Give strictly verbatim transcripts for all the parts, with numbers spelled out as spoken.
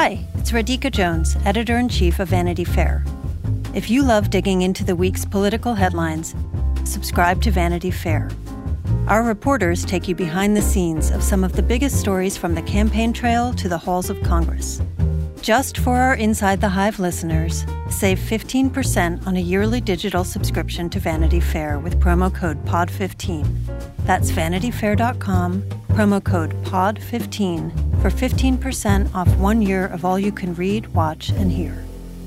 Hi, it's Radhika Jones, Editor-in-Chief of Vanity Fair. If you love digging into the week's political headlines, subscribe to Vanity Fair. Our reporters take you behind the scenes of some of the biggest stories from the campaign trail to the halls of Congress. Just for our Inside the Hive listeners, save fifteen percent on a yearly digital subscription to Vanity Fair with promo code P O D fifteen. That's vanity fair dot com, promo code P O D fifteen for fifteen percent off one year of all you can read, watch, and hear.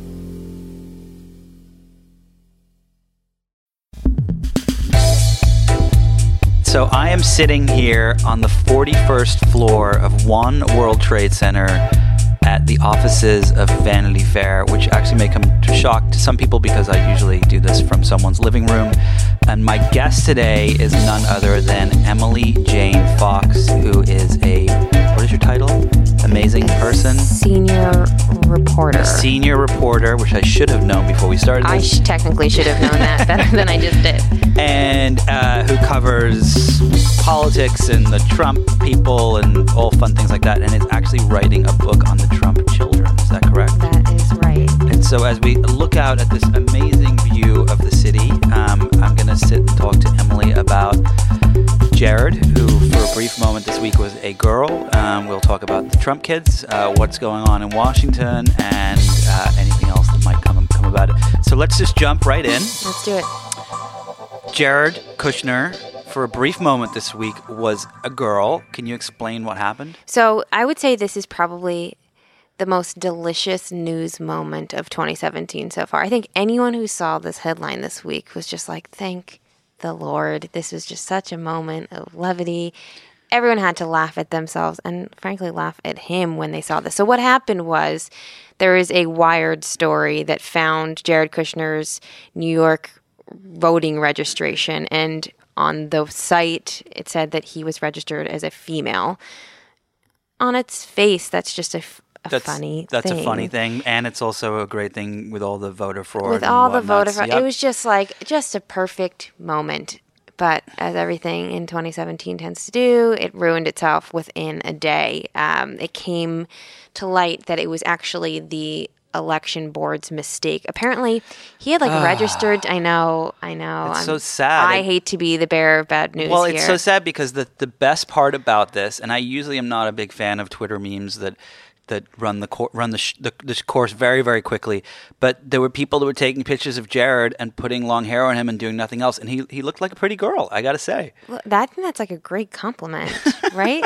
So I am sitting here on the forty-first floor of One World Trade Center at the offices of Vanity Fair, which actually may come to shock to some people because I usually do this from someone's living room. And my guest today is none other than Emily Jane Fox, who is a, what is your title? Amazing person? Senior reporter. A senior reporter, which I should have known before we started this. I sh- technically should have known that better than I just did. And uh, who covers politics and the Trump people and all fun things like that, and is actually writing a book on the Trump children. Is that correct? That is right. And so as we look out at this amazing view of the city, um, I'm going to sit and talk to Emily about Jared, who for a brief moment this week was a girl. Um, we'll talk about the Trump kids, uh, what's going on in Washington, and uh, anything else that might come, come about it. So let's just jump right in. Let's do it. Jared Kushner, for a brief moment this week, was a girl. Can you explain what happened? So I would say this is probably the most delicious news moment of twenty seventeen so far. I think anyone who saw this headline this week was just like, thank the Lord. This was just such a moment of levity. Everyone had to laugh at themselves and, frankly, laugh at him when they saw this. So what happened was there is a Wired story that found Jared Kushner's New York voting registration, and on the site it said that he was registered as a female. On its face, that's just a, a that's, funny that's thing. That's a funny thing, and it's also a great thing with all the voter fraud. With and all the whatnot. voter fraud. Yep. It was just like, just a perfect moment. But as everything in twenty seventeen tends to do, it ruined itself within a day. Um, it came to light that it was actually the election board's mistake. Apparently, he had like registered. I know, I know. It's I'm, so sad. I hate to be the bearer of bad news Well, here. it's so sad because the, the best part about this, and I usually am not a big fan of Twitter memes that that run the cor- run the, sh- the this course very very quickly, but there were people that were taking pictures of Jared and putting long hair on him and doing nothing else, and he he looked like a pretty girl. I gotta say. Well, that, I think that's like a great compliment, right?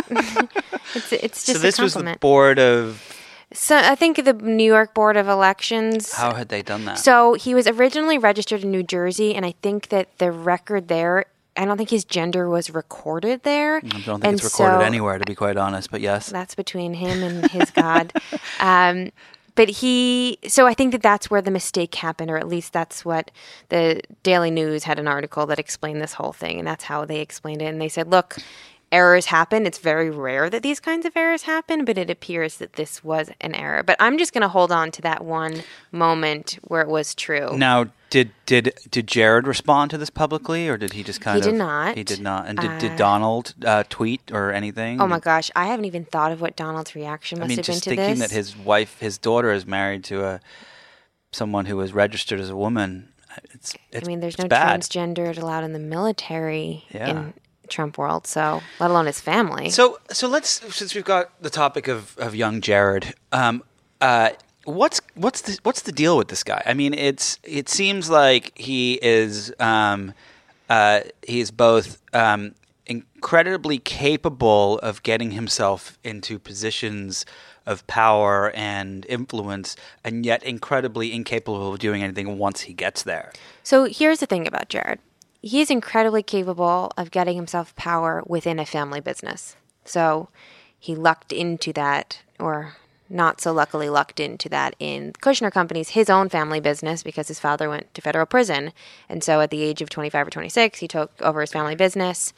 it's it's just so this a compliment. was the board of. So I think the New York Board of Elections. How had they done that? So he was originally registered in New Jersey, and I think that the record there, I don't think his gender was recorded there. I don't think and it's recorded so, anywhere, to be quite honest, but yes. That's between him and his God. Um, but he, so I think that that's where the mistake happened, or at least that's what the Daily News had an article that explained this whole thing, and that's how they explained it. And they said, look, errors happen. It's very rare that these kinds of errors happen, but it appears that this was an error. But I'm just going to hold on to that one moment where it was true. Now, did did did Jared respond to this publicly, or did he just kind he of? He did not. He did not. And did, uh, did Donald uh, tweet or anything? Oh my gosh, I haven't even thought of what Donald's reaction must I mean, have been just to thinking this. that his wife, his daughter, is married to a someone who was registered as a woman. It's, it's I mean, there's it's no bad. transgendered allowed in the military Yeah. in Trump world, so let alone his family. So, so let's since we've got the topic of, of young Jared, um, uh, what's what's the what's the deal with this guy? I mean, it's it seems like he is um, uh, he is both um, incredibly capable of getting himself into positions of power and influence, and yet incredibly incapable of doing anything once he gets there. So here's the thing about Jared. He is incredibly capable of getting himself power within a family business. So he lucked into that, or not so luckily lucked into that in Kushner Company's, his own family business, because his father went to federal prison. And so at the age of twenty-five or twenty-six, he took over his family business.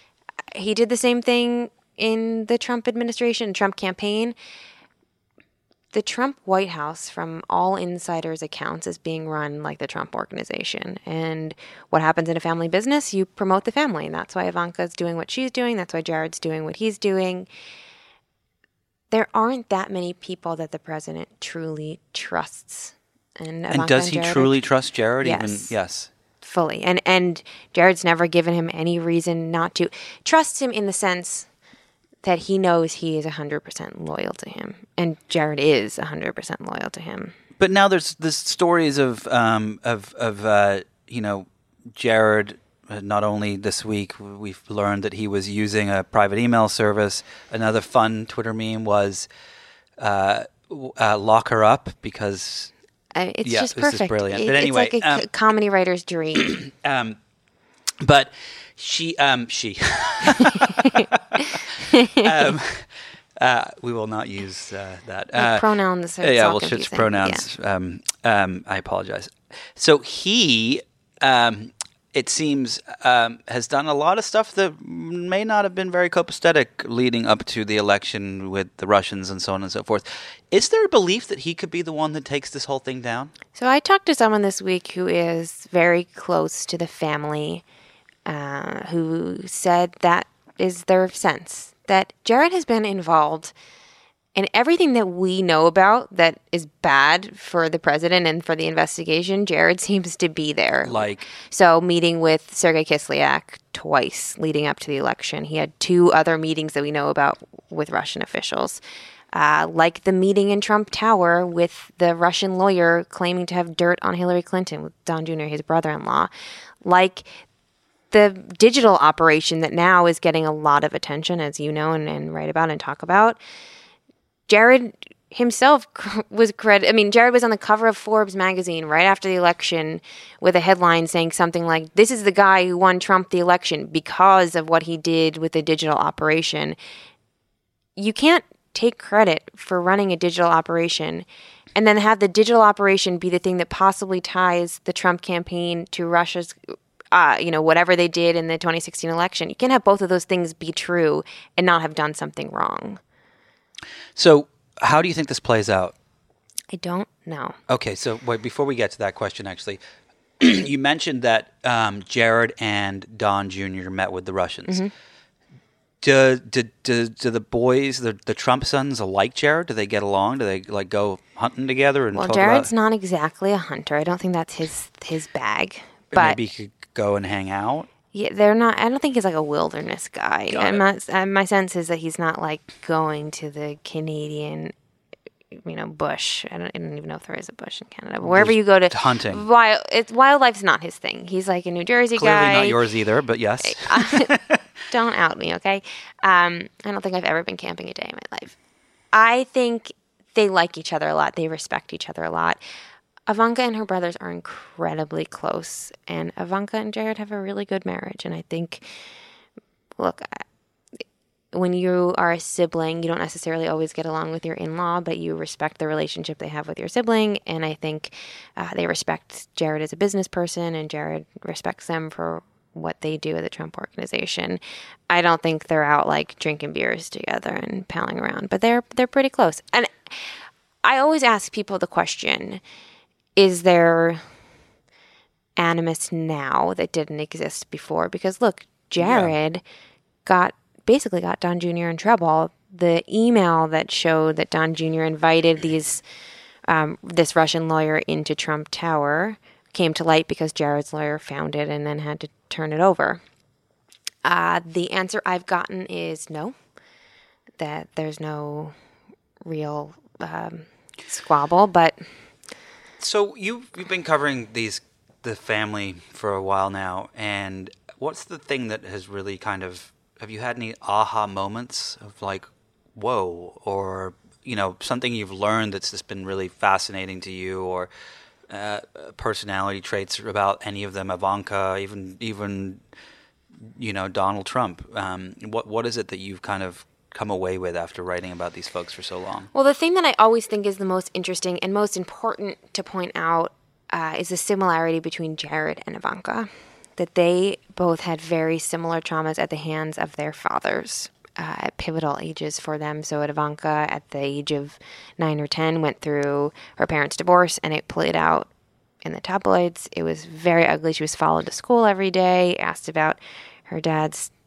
He did the same thing in the Trump administration, Trump campaign. The Trump White House, from all insiders' accounts, is being run like the Trump organization. And what happens in a family business, you promote the family. And that's why Ivanka's doing what she's doing. That's why Jared's doing what he's doing. there aren't that many people that the president truly trusts. And, and does he and truly trust Jared? Yes. Even yes. Fully. And and Jared's never given him any reason not to trust him in the sense that he knows he is one hundred percent loyal to him. And Jared is one hundred percent loyal to him. But now there's there's stories of, um, of, of uh, you know, Jared, uh, not only this week, we've learned that he was using a private email service. Another fun Twitter meme was uh, uh, lock her up because... Uh, it's yeah, just this perfect. is brilliant. It, But anyway, it's like a um, c- comedy writer's dream. um, but she, um, she, um, uh, we will not use uh, that. Like Uh, pronouns are yeah, all we'll switch confusing. pronouns. Um, um, I apologize. So he, um, it seems, um, has done a lot of stuff that may not have been very copacetic leading up to the election with the Russians and so on and so forth. Is there a belief that he could be the one that takes this whole thing down? So I talked to someone this week who is very close to the family, uh, who said that is their sense, that Jared has been involved in everything that we know about that is bad for the president and for the investigation. Jared seems to be there. Like? So meeting with Sergei Kislyak twice leading up to the election. He had two other meetings that we know about with Russian officials. Uh, like the meeting in Trump Tower with the Russian lawyer claiming to have dirt on Hillary Clinton with Don Junior, his brother-in-law. Like the digital operation that now is getting a lot of attention, as you know and, and write about and talk about. Jared himself was credit. I mean, Jared was on the cover of Forbes magazine right after the election with a headline saying something like, "This is the guy who won Trump the election because of what he did with the digital operation." You can't take credit for running a digital operation and then have the digital operation be the thing that possibly ties the Trump campaign to Russia's, uh, you know, whatever they did in the twenty sixteen election. You can't have both of those things be true and not have done something wrong. So how do you think this plays out? I don't know. Okay, so wait, before we get to that question, actually, you mentioned that um, Jared and Don Junior met with the Russians. Mm-hmm. Do, do, do, do the boys, the, the Trump sons, like Jared? Do they get along? Do they like go hunting together? And well, talk Jared's about... not exactly a hunter. I don't think that's his his bag. But But maybe he could go and hang out. Yeah, they're not. I don't think he's like a wilderness guy. Got I'm it. not, uh, my sense is that he's not like going to the Canadian, you know, bush. I don't, I don't even know if there is a bush in Canada. But wherever There's you go to hunting. wild, it's wildlife's not his thing. He's like a New Jersey Clearly guy. not yours either, but yes. Don't out me, okay? Um, I don't think I've ever been camping a day in my life. I think they like each other a lot. They respect each other a lot. Ivanka and her brothers are incredibly close, and Ivanka and Jared have a really good marriage. And I think, look, when you are a sibling, you don't necessarily always get along with your in-law, but you respect the relationship they have with your sibling. And I think uh, they respect Jared as a business person, and Jared respects them for what they do at the Trump Organization. I don't think they're out like drinking beers together and palling around, but they're they're pretty close. And I always ask people the question, is there animus now that didn't exist before? Because look, Jared yeah. got basically got Don Junior in trouble. The email that showed that Don Junior invited these um, this Russian lawyer into Trump Tower came to light because Jared's lawyer found it and then had to turn it over. Uh, the answer I've gotten is no, that there's no real um, squabble, but... So you've, you've been covering these the family for a while now, and what's the thing that has really kind of... Have you had any aha moments of like, whoa, or, you know, something you've learned that's just been really fascinating to you, or... Uh, personality traits about any of them, Ivanka, even even you know Donald Trump. Um, what what is it that you've kind of come away with after writing about these folks for so long? Well, the thing that I always think is the most interesting and most important to point out uh, is the similarity between Jared and Ivanka. That they both had very similar traumas at the hands of their fathers. Uh, at pivotal ages for them. So at Ivanka, at the age of nine or ten, went through her parents' divorce, and it played out in the tabloids. It was very ugly. She was followed to school every day, asked about her dad's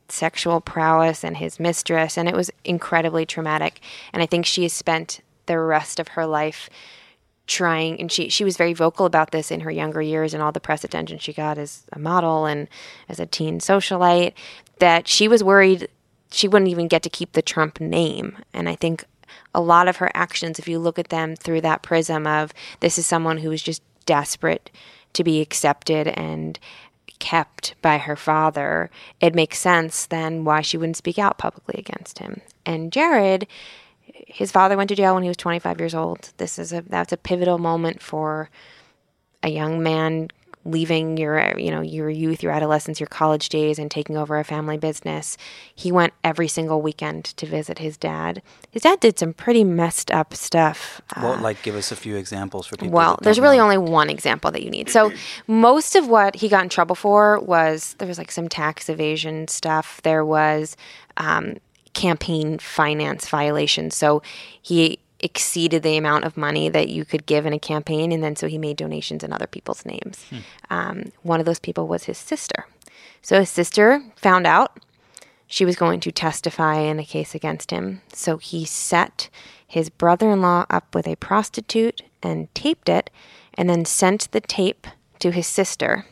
sexual prowess and his mistress, and it was incredibly traumatic. And I think she has spent the rest of her life trying, and she, she was very vocal about this in her younger years and all the press attention she got as a model and as a teen socialite, that she was worried she wouldn't even get to keep the Trump name. And I think a lot of her actions, if you look at them through that prism of this is someone who is just desperate to be accepted and kept by her father, it makes sense then why she wouldn't speak out publicly against him. And Jared, his father went to jail when he was twenty-five years old. This is a that's a pivotal moment for a young man leaving your you know your youth, your adolescence, your college days, and taking over a family business. He went every single weekend to visit his dad. His dad did some pretty messed up stuff. Well, uh, like give us a few examples for people. Well, that there's don't really know. only one example that you need. So most of what he got in trouble for was there was like some tax evasion stuff. There was um, campaign finance violations. So he exceeded the amount of money that you could give in a campaign, and then so he made donations in other people's names. Hmm. Um, one of those people was his sister. So his sister found out she was going to testify in a case against him. So he set his brother-in-law up with a prostitute and taped it, and then sent the tape to his sister,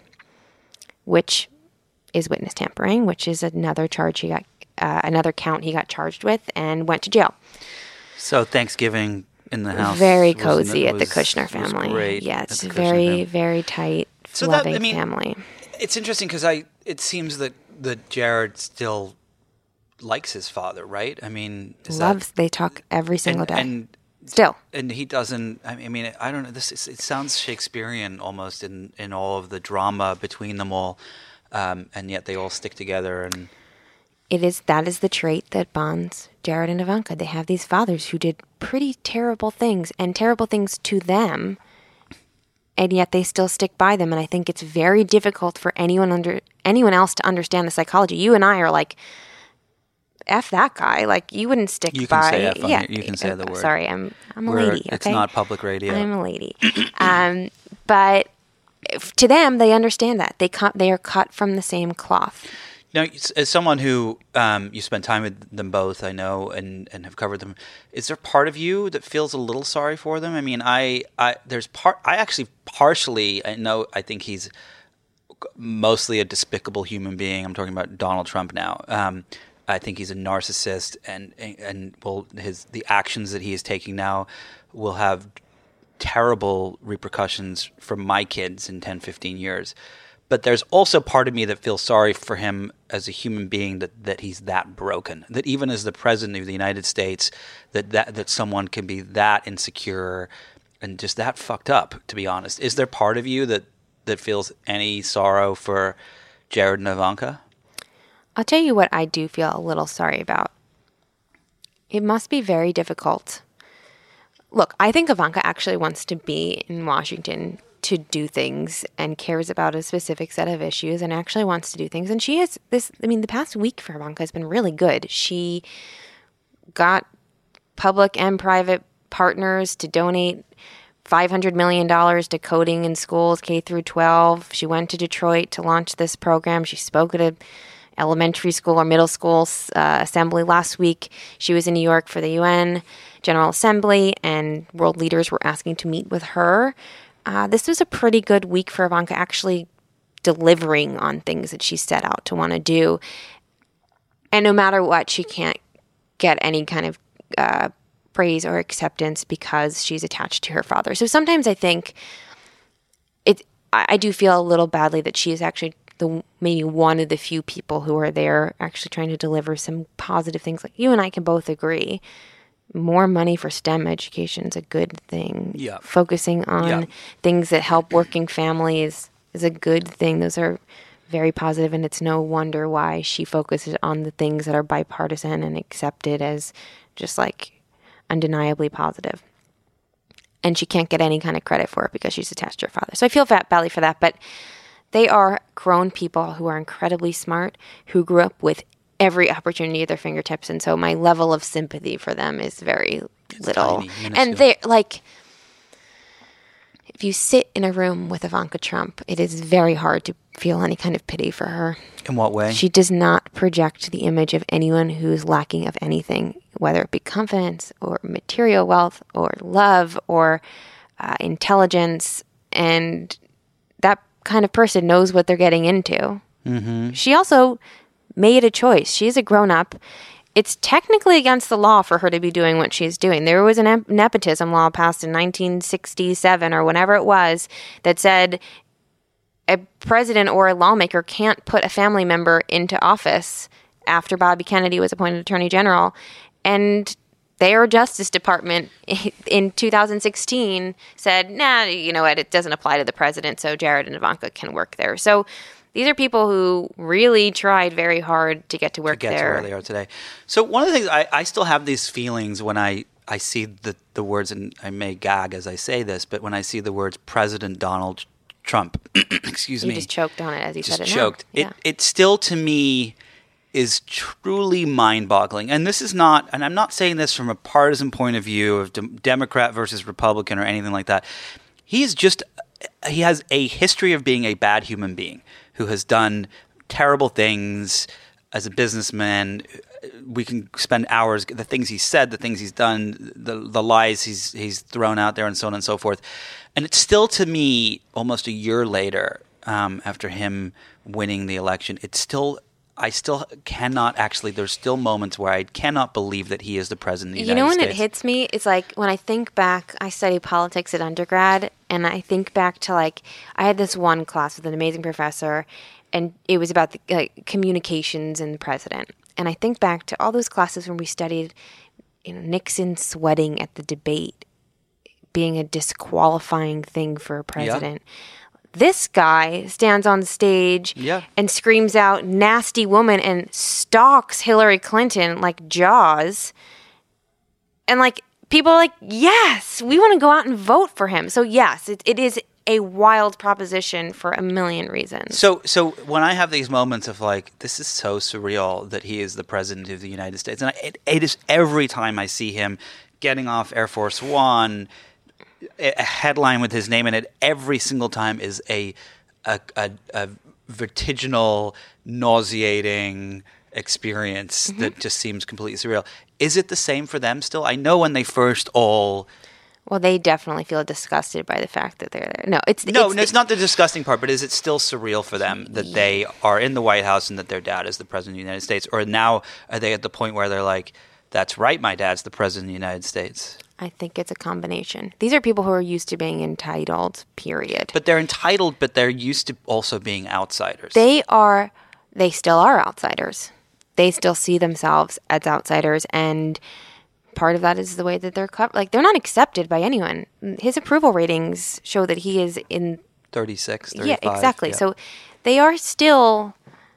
which is witness tampering, which is another charge he got, uh, another count he got charged with, and went to jail. So Thanksgiving in the house, very was- cozy at the was- Kushner was family. great Yeah, at it's the Kushner very, family. very tight, So that- loving I mean, family. It's interesting because I. It seems that that Jared still likes his father, right? I mean, is Loves. that, They talk every single and, day. and Still. and he doesn't. I mean, I don't know. This is, it sounds Shakespearean almost in in all of the drama between them all, um, and yet they all stick together. And It is that is the trait that bonds Jared and Ivanka. They have these fathers who did pretty terrible things and terrible things to them, and yet they still stick by them. And I think it's very difficult for anyone under anyone else to understand the psychology. You and I are like, F that guy. Like you wouldn't stick You can by. say F on yeah, here. You can say the word. Sorry, I'm I'm a We're- lady. it's okay? not public radio. I'm a lady. um, but if- to them, they understand that they cut. They are cut from the same cloth. Now, as someone who um, you spent time with them both, I know, and, and have covered them, is there part of you that feels a little sorry for them? I mean, I, I there's part. I actually partially, I know, I think he's mostly a despicable human being. I'm talking about Donald Trump now. Um, I think he's a narcissist, and and, and well, his the actions that he is taking now will have terrible repercussions for my kids in ten, fifteen years. But there's also part of me that feels sorry for him as a human being, that, that he's that broken, that even as the president of the United States, that, that that someone can be that insecure and just that fucked up, to be honest. Is there part of you that, that feels any sorrow for Jared and Ivanka? I'll tell you what I do feel a little sorry about. It must be very difficult. Look, I think Ivanka actually wants to be in Washington to do things and cares about a specific set of issues and actually wants to do things. And she has this, I mean, the past week for Ivanka has been really good. She got public and private partners to donate five hundred million dollars to coding in schools K through twelve. She went to Detroit to launch this program. She spoke at a elementary school or middle school uh, assembly last week. She was in New York for the U N General Assembly, and world leaders were asking to meet with her. Uh, this was a pretty good week for Ivanka, actually delivering on things that she set out to want to do. And no matter what, she can't get any kind of uh, praise or acceptance because she's attached to her father. So sometimes I think it. I, I do feel a little badly that she is actually the maybe one of the few people who are there actually trying to deliver some positive things. Like you and I can both agree, more money for STEM education is a good thing. Yeah. Focusing on Yeah. things that help working families is a good thing. Those are very positive, and it's no wonder why she focuses on the things that are bipartisan and accepted as just like undeniably positive. And she can't get any kind of credit for it because she's attached to her father. So I feel fat badly for that, but they are grown people who are incredibly smart, who grew up with every opportunity at their fingertips, and so my level of sympathy for them is very It's little. tiny, minuscule. And they're like, if you sit in a room with Ivanka Trump, it is very hard to feel any kind of pity for her. In what way? She does not project the image of anyone who's lacking of anything, whether it be confidence or material wealth or love or uh, intelligence. And that kind of person knows what they're getting into. Mm-hmm. She also made a choice. She's a grown-up. It's technically against the law for her to be doing what she's doing. There was a nepotism law passed in nineteen sixty-seven or whenever it was that said a president or a lawmaker can't put a family member into office after Bobby Kennedy was appointed attorney general. And their Justice Department in two thousand sixteen said, nah, you know what, it doesn't apply to the president, so Jared and Ivanka can work there. So these are people who really tried very hard to get to work to get there. to where they are today. So one of the things, I, I still have these feelings when I, I see the, the words, and I may gag as I say this, but when I see the words President Donald Trump, excuse you me. You just choked on it as you just said it. choked. Yeah. It, it still, to me, is truly mind-boggling. And this is not, and I'm not saying this from a partisan point of view of de- Democrat versus Republican or anything like that. He is just, he has a history of being a bad human being who has done terrible things as a businessman. We can spend hours, the things he said, the things he's done, the the lies he's he's thrown out there, and so on and so forth. And it's still, to me, almost a year later, um, after him winning the election, it's still, I still cannot actually, there's still moments where I cannot believe that he is the president of the you United know when States. it hits me, it's like when I think back, I studied politics at undergrad, and I think back to like, I had this one class with an amazing professor, and it was about the like, communications and the president. And I think back to all those classes when we studied, you know, Nixon sweating at the debate being a disqualifying thing for a president. Yeah. This guy stands on stage yeah. and screams out nasty woman and stalks Hillary Clinton like Jaws. And like people are like, yes, we want to go out and vote for him. So yes, it, it is a wild proposition for a million reasons. So so when I have these moments of like, this is so surreal that he is the president of the United States. And I, it, it is every time I see him getting off Air Force One, a headline with his name in it, every single time is a a, a, a vertiginal, nauseating experience mm-hmm. that just seems completely surreal. Is it the same for them still? I know when they first all... Well, they definitely feel disgusted by the fact that they're there. No, it's... No, it's, no, it's not the disgusting part, but is it still surreal for them that yeah. they are in the White House and that their dad is the president of the United States? Or now are they at the point where they're like, that's right, my dad's the president of the United States? I think it's a combination. These are people who are used to being entitled, period. But they're entitled, but they're used to also being outsiders. They are, they still are outsiders. They still see themselves as outsiders, and part of that is the way that they're covered. Like, they're not accepted by anyone. His approval ratings show that he is in... thirty-six, thirty-five. Yeah, exactly. Yeah. So they are still...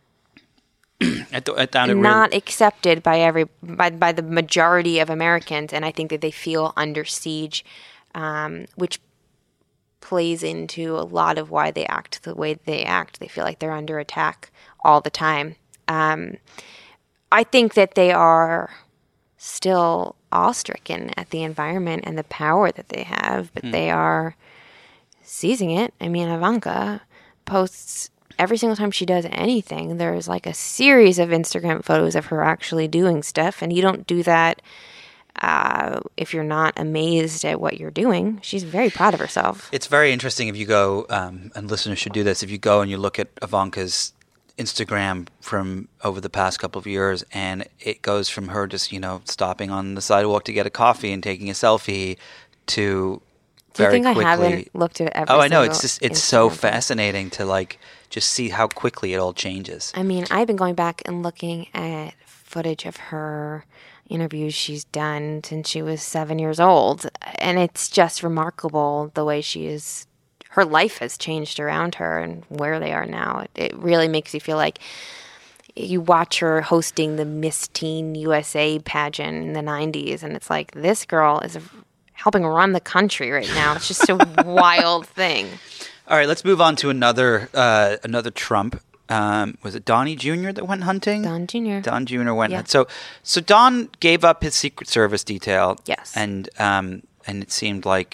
at the, at the, not really... accepted by every by, by the majority of Americans, and I think that they feel under siege, um, which plays into a lot of why they act the way they act. They feel like they're under attack all the time. Um, I think that they are still awe-stricken at the environment and the power that they have, but hmm. they are seizing it. I mean, Ivanka posts... every single time she does anything, there's like a series of Instagram photos of her actually doing stuff. And you don't do that uh, if you're not amazed at what you're doing. She's very proud of herself. It's very interesting if you go, um, and listeners should do this, if you go and you look at Ivanka's Instagram from over the past couple of years, and it goes from her just, you know, stopping on the sidewalk to get a coffee and taking a selfie to... Do you very think quickly. I haven't looked at every Oh, I know. single It's just it's Instagram so thing. fascinating to like just see how quickly it all changes. I mean, I've been going back and looking at footage of her interviews she's done since she was seven years old, and it's just remarkable the way she is. Her life has changed around her and where they are now. It, it really makes you feel like you watch her hosting the Miss Teen U S A pageant in the nineties, and it's like, this girl is helping run the country right now. It's just a wild thing. All right, let's move on to another uh, another Trump. Um, was it Donnie Junior that went hunting? Don Junior Don Junior went. Yeah. So so Don gave up his Secret Service detail. Yes. And um, and it seemed like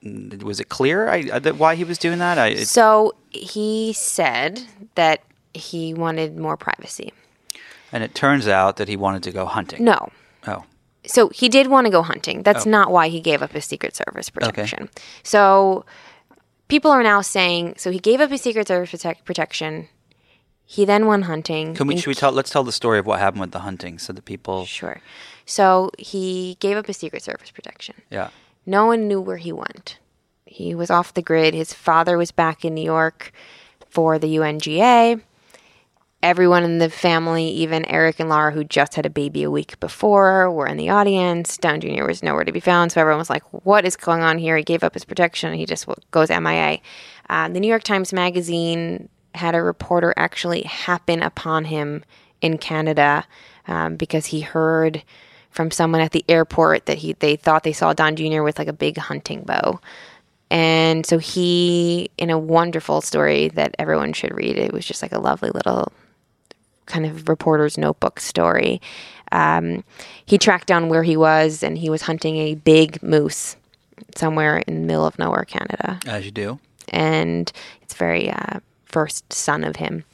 was it clear I, I, that why he was doing that? I, it, so he said that he wanted more privacy. And it turns out that he wanted to go hunting. No. Oh. So he did want to go hunting. That's Oh. not why he gave up his Secret Service protection. Okay. So people are now saying, so he gave up his Secret Service protect, protection. He then went hunting. Can we, should we tell, let's tell the story of what happened with the hunting so that people... Sure. So he gave up his Secret Service protection. Yeah. No one knew where he went. He was off the grid. His father was back in New York for the U N G A. Everyone in the family, even Eric and Laura, who just had a baby a week before, were in the audience. Don Junior was nowhere to be found, so everyone was like, what is going on here? He gave up his protection, and he just goes M I A. Uh, the New York Times Magazine had a reporter actually happen upon him in Canada um, because he heard from someone at the airport that he they thought they saw Don Junior with like a big hunting bow. And so he, in a wonderful story that everyone should read, it was just like a lovely little kind of reporter's notebook story. Um, he tracked down where he was, and he was hunting a big moose somewhere in the middle of nowhere, Canada. As you do. And it's very uh, first son of him.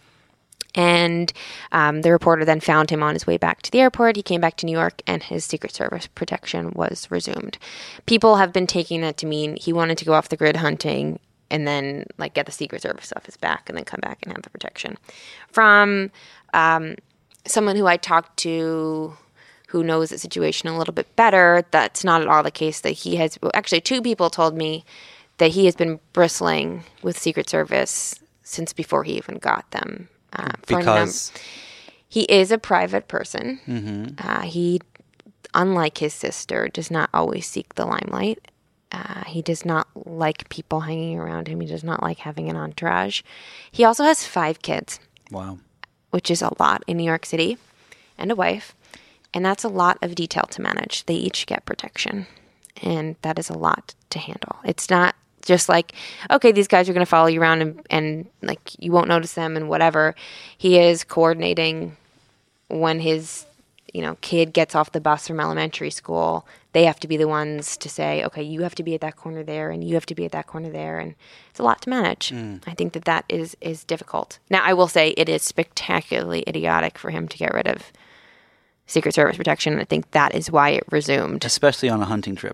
And um, the reporter then found him on his way back to the airport. He came back to New York, and his Secret Service protection was resumed. People have been taking that to mean he wanted to go off the grid hunting and then like get the Secret Service off his back and then come back and have the protection. From um, someone who I talked to who knows the situation a little bit better, that's not at all the case. That he has well, actually two people told me that he has been bristling with Secret Service since before he even got them. Uh, because he is a private person. Mm-hmm. Uh, he, unlike his sister, does not always seek the limelight. Uh, he does not like people hanging around him. He does not like having an entourage. He also has five kids. Wow. Which is a lot in New York City, and a wife. And that's a lot of detail to manage. They each get protection. And that is a lot to handle. It's not just like, okay, these guys are going to follow you around and, and like you won't notice them and whatever. He is coordinating when his, you know, kid gets off the bus from elementary school. They have to be the ones to say, okay, you have to be at that corner there and you have to be at that corner there. And it's a lot to manage. Mm. I think that that is, is difficult. Now, I will say it is spectacularly idiotic for him to get rid of Secret Service protection. And I think that is why it resumed. Especially on a hunting trip.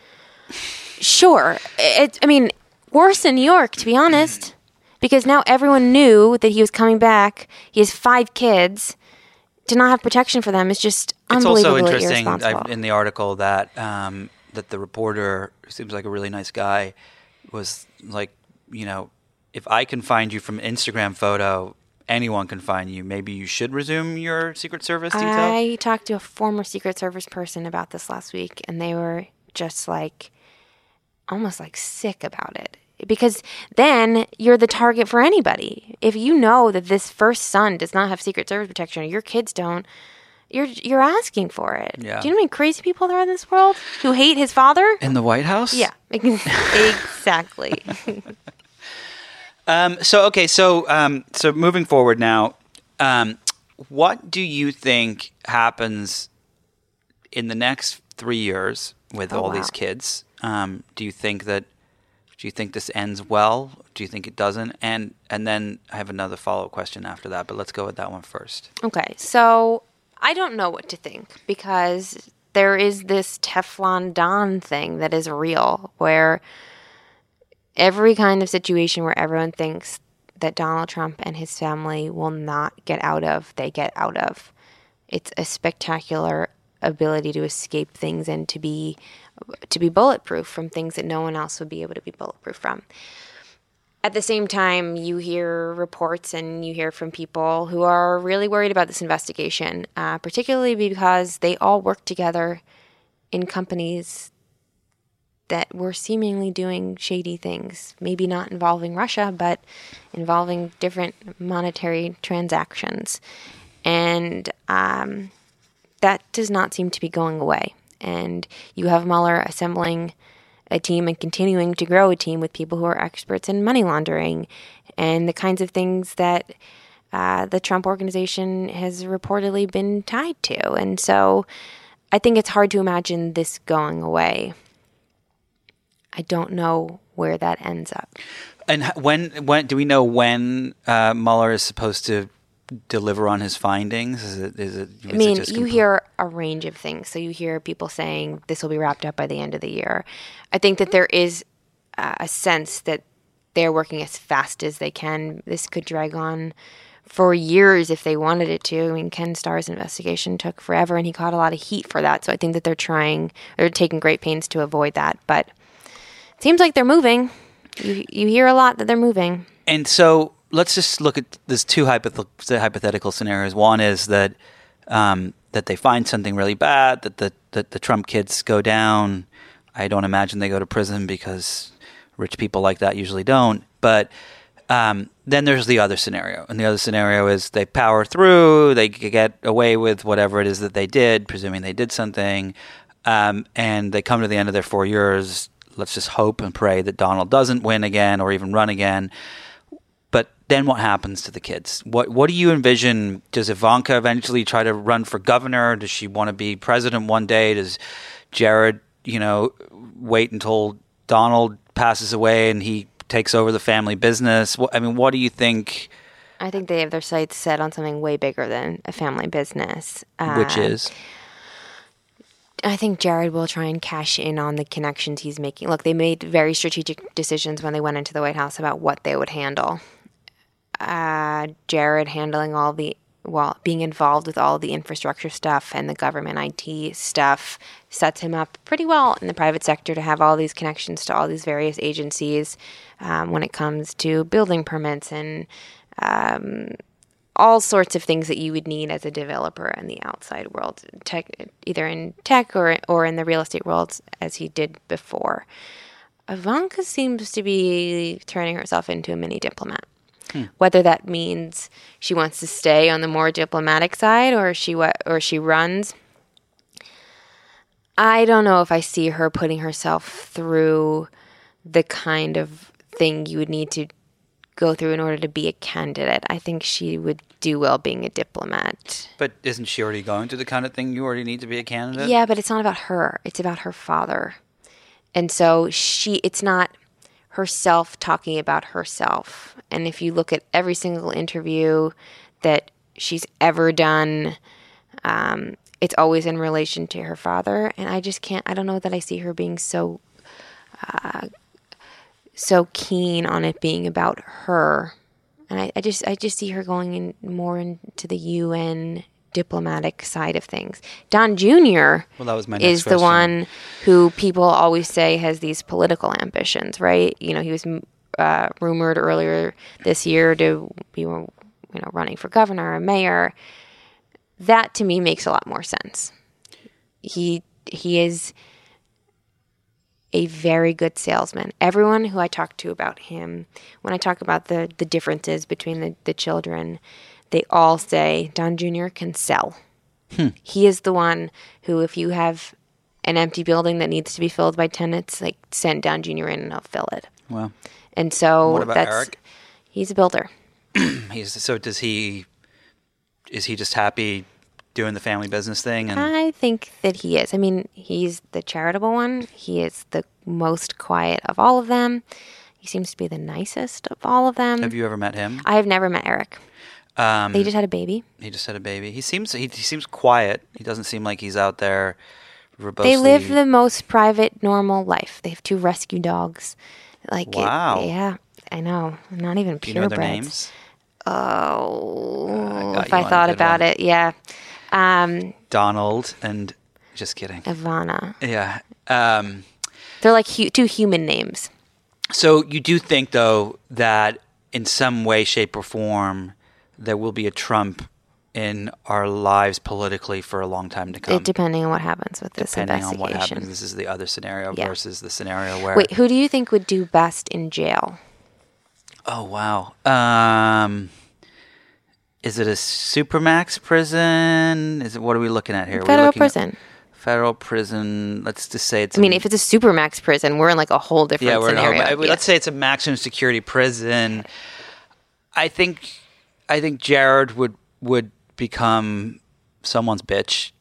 Sure. It, I mean, worse in New York, to be honest, because now everyone knew that he was coming back. He has five kids. To not have protection for them is just unbelievably irresponsible. It's also interesting in the article that um, that the reporter, who seems like a really nice guy, was like, you know, if I can find you from Instagram photo, anyone can find you. Maybe you should resume your Secret Service detail? I talked to a former Secret Service person about this last week, and they were just like, almost like sick about it. Because then you're the target for anybody. If you know that this first son does not have Secret Service protection or your kids don't, you're you're asking for it. Yeah. Do you know how many crazy people there are in this world who hate his father? In the White House? Yeah, exactly. um, so, okay, so um, so moving forward now, um, what do you think happens in the next three years with oh, all wow. these kids? Um, do you think that Do you think this ends well? Do you think it doesn't? And and then I have another follow-up question after that, but let's go with that one first. Okay, so I don't know what to think because there is this Teflon Don thing that is real where every kind of situation where everyone thinks that Donald Trump and his family will not get out of, they get out of. It's a spectacular ability to escape things and to be to be bulletproof from things that no one else would be able to be bulletproof from. At the same time, you hear reports and you hear from people who are really worried about this investigation, uh, particularly because they all work together in companies that were seemingly doing shady things, maybe not involving Russia, but involving different monetary transactions. And um, that does not seem to be going away. And you have Mueller assembling a team and continuing to grow a team with people who are experts in money laundering and the kinds of things that uh, the Trump organization has reportedly been tied to. And so I think it's hard to imagine this going away. I don't know where that ends up. And when when do we know when uh, Mueller is supposed to deliver on his findings? Is it? Is it? Is I mean, it just you compl- hear a range of things. So you hear people saying this will be wrapped up by the end of the year. I think that there is uh, a sense that they're working as fast as they can. This could drag on for years if they wanted it to. I mean, Ken Starr's investigation took forever, and he caught a lot of heat for that. So I think that they're trying, they're taking great pains to avoid that. But it seems like they're moving. You you hear a lot that they're moving. And so let's just look at there's two hypoth- hypothetical scenarios. One is that um, that they find something really bad, that the that the Trump kids go down. I don't imagine they go to prison because rich people like that usually don't. But um, then there's the other scenario, and the other scenario is they power through, they get away with whatever it is that they did, presuming they did something, um, and they come to the end of their four years. Let's just hope and pray that Donald doesn't win again or even run again. But then what happens to the kids? What what do you envision? Does Ivanka eventually try to run for governor? Does she want to be president one day? Does Jared, you know, wait until Donald passes away and he takes over the family business? I mean, what do you think? I think they have their sights set on something way bigger than a family business. Which Um, is? I think Jared will try and cash in on the connections he's making. Look, they made very strategic decisions when they went into the White House about what they would handle. Uh, Jared handling all the, well, being involved with all the infrastructure stuff and the government I T stuff sets him up pretty well in the private sector to have all these connections to all these various agencies um, when it comes to building permits and um, all sorts of things that you would need as a developer in the outside world, tech, either in tech or or in the real estate world, as he did before. Ivanka seems to be turning herself into a mini diplomat. Hmm. Whether that means she wants to stay on the more diplomatic side or she or she runs, I don't know if I see her putting herself through the kind of thing you would need to go through in order to be a candidate. I think she would do well being a diplomat. But isn't she already going through the kind of thing you already need to be a candidate? Yeah, but it's not about her. It's about her father. And so she, it's not herself talking about herself. And if you look at every single interview that she's ever done, um, it's always in relation to her father. And I just can't, I don't know that I see her being so uh, so keen on it being about her. And I, I just I just see her going in more into the U N diplomatic side of things. Don Junior Well, that was my next is question. the one who people always say has these political ambitions, right? You know, he was uh, rumored earlier this year to be, you know, running for governor or mayor. That to me makes a lot more sense. He he is a very good salesman. Everyone who I talk to about him, when I talk about the, the differences between the, the children, they all say Don Junior can sell. Hmm. He is the one who, if you have an empty building that needs to be filled by tenants, like send Don Junior in and I'll fill it. Wow. And so what about that's Eric? He's a builder. He's so does he? Is he just happy doing the family business thing? And I think that he is. I mean, he's the charitable one. He is the most quiet of all of them. He seems to be the nicest of all of them. Have you ever met him? I have never met Eric. Um, they just had a baby. He just had a baby. He seems he, he seems quiet. He doesn't seem like he's out there verbosely. They live the most private, normal life. They have two rescue dogs. Like wow. It, yeah, I know. Not even Do you know their purebreds. names? Oh, uh, I if I thought about one. it, yeah. Um, Donald and just kidding. Ivana. Yeah. Um, They're like hu- two human names. So you do think, though, that in some way, shape, or form, there will be a Trump in our lives politically for a long time to come. It, depending on what happens with this depending investigation. on what happens. This is the other scenario yeah. versus the scenario where... Wait, who do you think would do best in jail? Oh, wow. Um, is it a supermax prison? Is it? What are we looking at here? Federal prison. Federal prison. Let's just say it's... I mean, a, if it's a supermax prison, we're in like a whole different yeah, we're scenario. In a whole, yeah. Let's say it's a maximum security prison. I think I think Jared would would become someone's bitch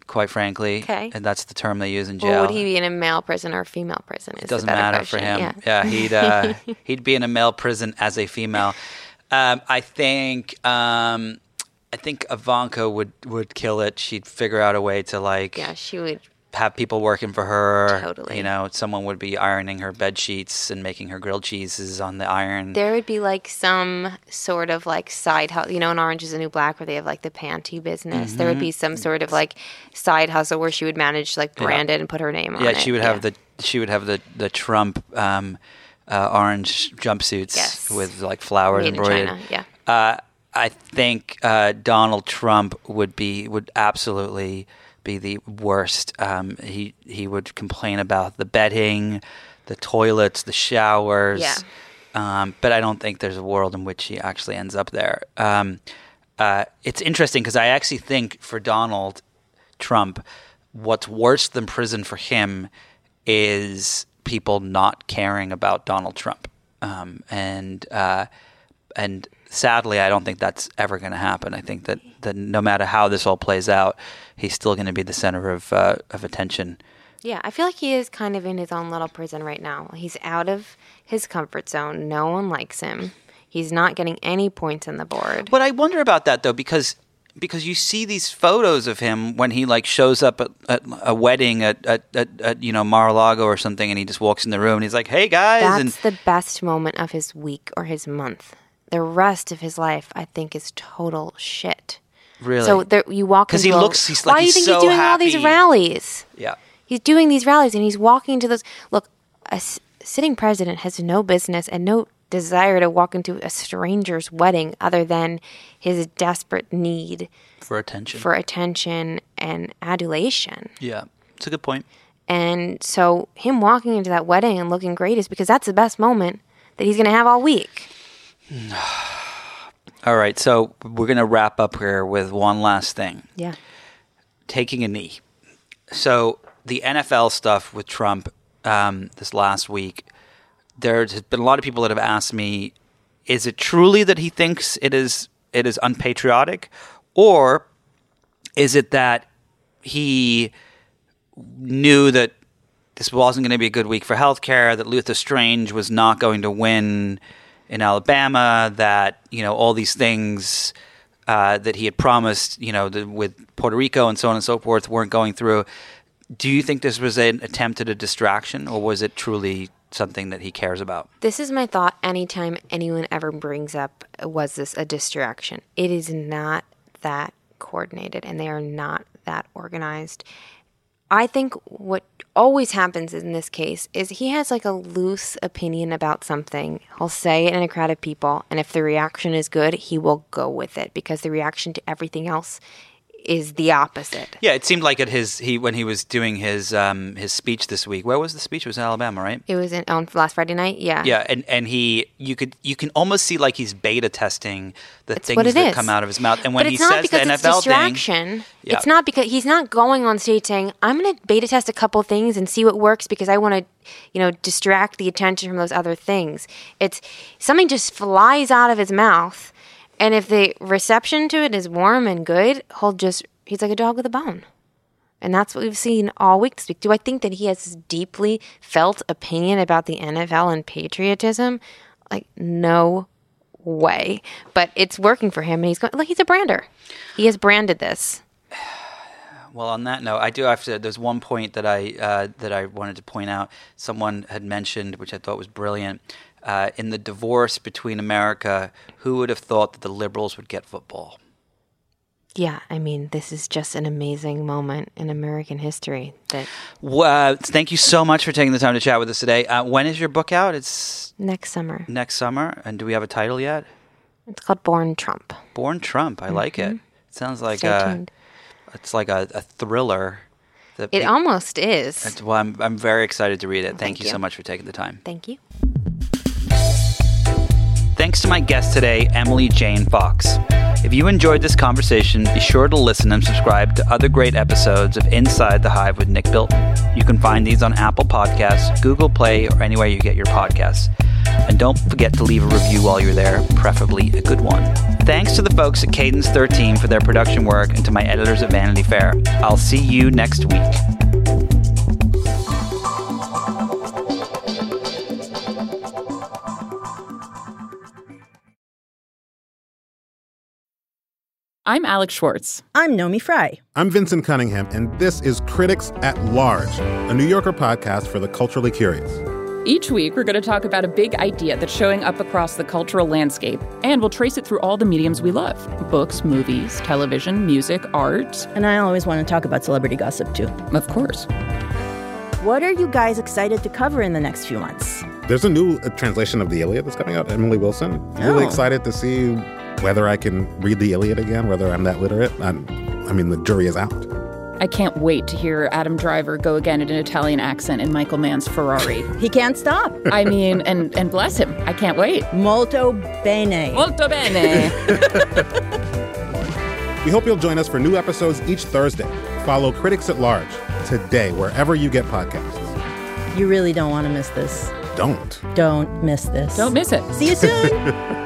quite frankly. Okay. And that's the term they use in jail. Well, would he be in a male prison or a female prison? Is It doesn't the better matter question. for him. Yeah, Yeah, he'd uh, he'd be in a male prison as a female. Um, I think um, I think Ivanka would, would kill it. She'd figure out a way to like yeah, she would. have people working for her. Totally. You know, someone would be ironing her bed sheets and making her grilled cheeses on the iron. There would be like some sort of like side hustle. You know, in Orange is the New Black, where they have like the panty business. Mm-hmm. There would be some sort of like side hustle where she would manage to like brand it and put her name on yeah, it. she would have the she would have the the Trump um, uh, orange jumpsuits Yes. with like flowers Made in embroidered. China, yeah. Uh, I think uh, Donald Trump would be would absolutely be the worst. Um, he he would complain about the bedding, the toilets, the showers. Yeah. Um, but I don't think there's a world in which he actually ends up there. Um, uh, it's interesting because I actually think for Donald Trump, what's worse than prison for him is people not caring about Donald Trump. Um, and uh, and sadly, I don't think that's ever going to happen. I think that, that no matter how this all plays out, he's still going to be the center of uh, of attention. Yeah, I feel like he is kind of in his own little prison right now. He's out of his comfort zone. No one likes him. He's not getting any points on the board. But I wonder about that though, because because you see these photos of him when he like shows up at, at a wedding at, at, at, at you know Mar-a-Lago or something, and he just walks in the room and he's like, "Hey guys!" That's and the best moment of his week or his month. The rest of his life, I think, is total shit. really, So there, you walk 'Cause into he a- looks- he's like- Why do you he's think so he's doing all these happy. rallies? yeah, He's doing these rallies and he's walking to those. Look, a s- sitting president has no business and no desire to walk into a stranger's wedding other than his desperate need for attention. for attention and adulation. yeah, it's a good point. And so him walking into that wedding and looking great is because that's the best moment that he's going to have all week. All right, so we're going to wrap up here with one last thing. Yeah. Taking a knee. So the N F L stuff with Trump um, this last week, there's been a lot of people that have asked me, is it truly that he thinks it is it is unpatriotic, or is it that he knew that this wasn't going to be a good week for healthcare, that Luther Strange was not going to win in Alabama, that, you know, all these things uh, that he had promised, you know, the, with Puerto Rico and so on and so forth weren't going through. Do you think this was an attempt at a distraction, or was it truly something that he cares about? This is my thought anytime anyone ever brings up, was this a distraction? It is not that coordinated and they are not that organized. I think what always happens in this case is he has like a loose opinion about something. He'll say it in a crowd of people, and if the reaction is good, he will go with it because the reaction to everything else is the opposite. Yeah, it seemed like at his he when he was doing his um, his speech this week. Where was the speech? It was in Alabama, right? It was in, on last Friday night. Yeah. Yeah, and, and he you could you can almost see like he's beta testing the It's things what it that is. come out of his mouth. And when But he it's not says because the N F it's L thing, distraction. Yeah. It's not because he's not going on stage saying, "I'm going to beta test a couple things and see what works because I want to, you know, distract the attention from those other things." It's something just flies out of his mouth, and if the reception to it is warm and good, he'll just he's like a dog with a bone. And that's what we've seen all week this week. Do I think that he has this deeply felt opinion about the N F L and patriotism? Like, no way. But it's working for him, and he's going. Look, he's a brander. He has branded this. Well, on that note, I do have to. There's one point that I uh, that I wanted to point out. Someone had mentioned, which I thought was brilliant, uh, in the divorce between America. Who would have thought that the liberals would get football? Yeah, I mean, this is just an amazing moment in American history. That Well, thank you so much for taking the time to chat with us today. Uh, when is your book out? It's next summer, next summer, and do we have a title yet? it's called Born Trump. Born Trump. I like it. It sounds like Stay a, tuned. it's like a, a thriller. That It pe- almost is. That's- well, I'm I'm very excited to read it. Thank, Thank you you. so much for taking the time. Thank you. Thanks to my guest today, Emily Jane Fox. If you enjoyed this conversation, be sure to listen and subscribe to other great episodes of Inside the Hive with Nick Bilton. You can find these on Apple Podcasts, Google Play, or anywhere you get your podcasts. And don't forget to leave a review while you're there, preferably a good one. Thanks to the folks at Cadence thirteen for their production work and to my editors at Vanity Fair. I'll see you next week. I'm Alex Schwartz. I'm Nomi Fry. I'm Vincent Cunningham, and this is Critics at Large, a New Yorker podcast for the culturally curious. Each week, we're going to talk about a big idea that's showing up across the cultural landscape, and we'll trace it through all the mediums we love. Books, movies, television, music, art. And I always want to talk about celebrity gossip, too. Of course. What are you guys excited to cover in the next few months? There's a new uh, translation of the Iliad that's coming out, Emily Wilson. Oh. Really excited to see whether I can read the Iliad again, whether I'm that literate. I'm, I mean, the jury is out. I can't wait to hear Adam Driver go again in an Italian accent in Michael Mann's Ferrari. He can't stop. I mean, and, and bless him. I can't wait. Molto bene. Molto bene. We hope you'll join us for new episodes each Thursday. Follow Critics at Large today, wherever you get podcasts. You really don't want to miss this. Don't. Don't miss this. Don't miss it. See you soon.